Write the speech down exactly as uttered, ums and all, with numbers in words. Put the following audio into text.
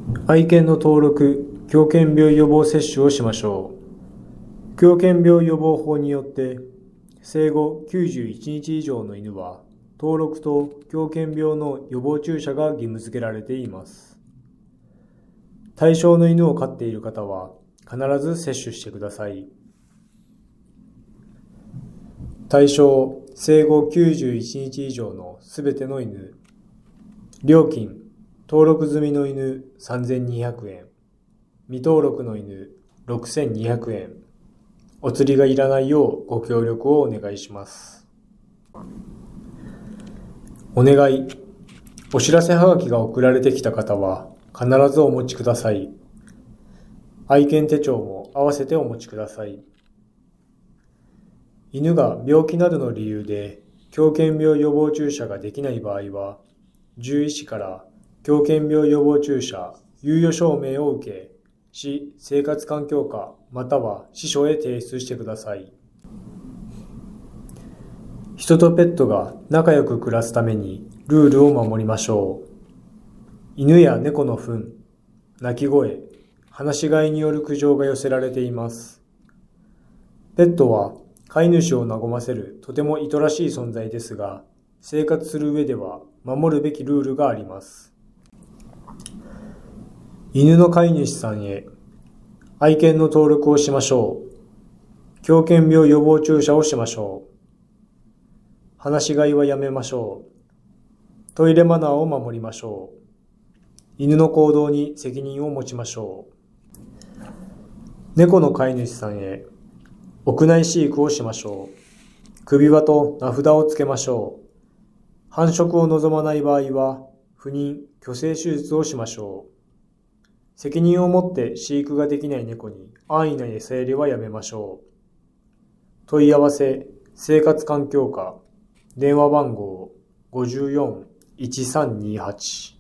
愛犬の登録、狂犬病予防接種をしましょう。狂犬病予防法によって、生後きゅうじゅういちにち以上の犬は、登録と狂犬病の予防注射が義務付けられています。対象の犬を飼っている方は、必ず接種してください。対象、生後きゅうじゅういちにち以上のすべての犬。料金、登録済みの犬さんぜんにひゃくえん、未登録の犬ろくせんにひゃくえん、お釣りがいらないようご協力をお願いします。お願い。お知らせはがきが送られてきた方は必ずお持ちください。愛犬手帳も合わせてお持ちください。犬が病気などの理由で狂犬病予防注射ができない場合は、獣医師から狂犬病予防注射猶予証明を受け、市生活環境課または司書へ提出してください。人とペットが仲良く暮らすためにルールを守りましょう。犬や猫の糞、鳴き声、放し飼いによる苦情が寄せられています。ペットは飼い主を和ませるとても愛らしい存在ですが、生活する上では守るべきルールがあります。犬の飼い主さんへ、愛犬の登録をしましょう。狂犬病予防注射をしましょう。放し飼いはやめましょう。トイレマナーを守りましょう。犬の行動に責任を持ちましょう。猫の飼い主さんへ、屋内飼育をしましょう。首輪と名札をつけましょう。繁殖を望まない場合は、不妊・去勢手術をしましょう。責任を持って飼育ができない猫に安易な餌やりはやめましょう。問い合わせ、生活環境課、電話番号ごよん いちさんにはち。